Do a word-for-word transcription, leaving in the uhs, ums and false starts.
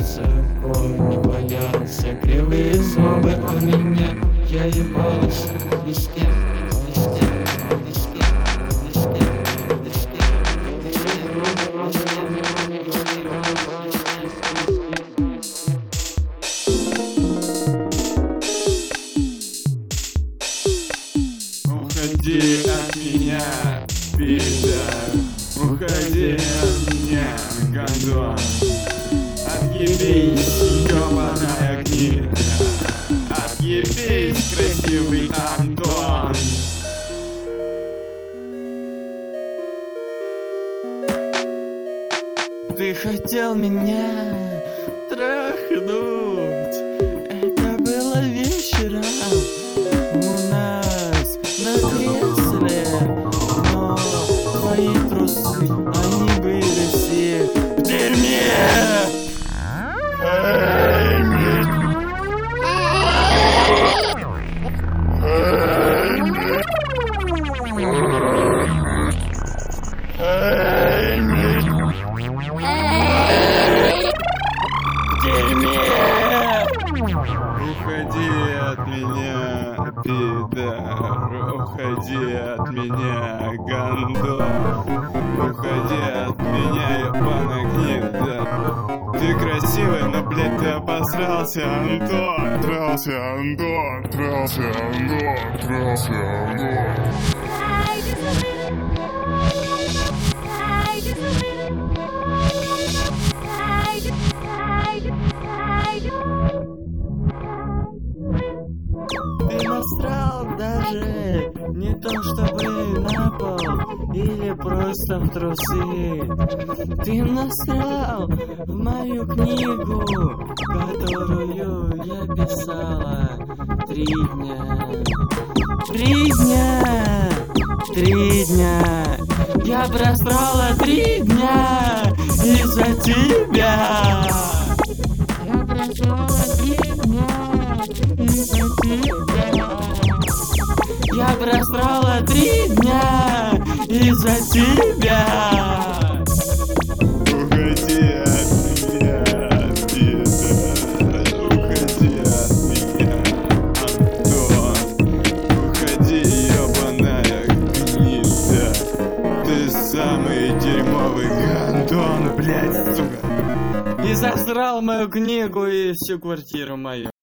высоко, не боялся кривые зубы у меня. Я ебался ни с кем, ни с кем, ни с кем, ни с кем, ни с кем, ни с кем, ни с кем, ни с кем, Уходи от меня, пидор, уходи от меня, гондон. Отъебись, ёбаная гнида, отъебись, красивый Антон. Ты хотел меня трахнуть. Это было вечером у нас на кресле, но твои трусы, они были все в дерьме. Уходи от меня, пидор, уходи от меня, гондон. Уходи от меня, ебаная гнида. Ты красивый, но, блядь, ты обосрался, Антон. Трался, Антон, трался, Антон, трался, Антон. Ты насрал даже не то чтобы на пол или просто в трусы. Ты насрал в мою книгу, которую я писала три дня. Три дня! Три дня! Я просрала три дня из-за тебя! Я просрала три дня из-за тебя! Я просрала три дня из-за тебя! Уходи от меня, пидор, уходи от меня, Антон. Уходи, ёбаная гнида. Ты самый дерьмовый гондон, блядь, сука. И засрал мою книгу и всю квартиру мою.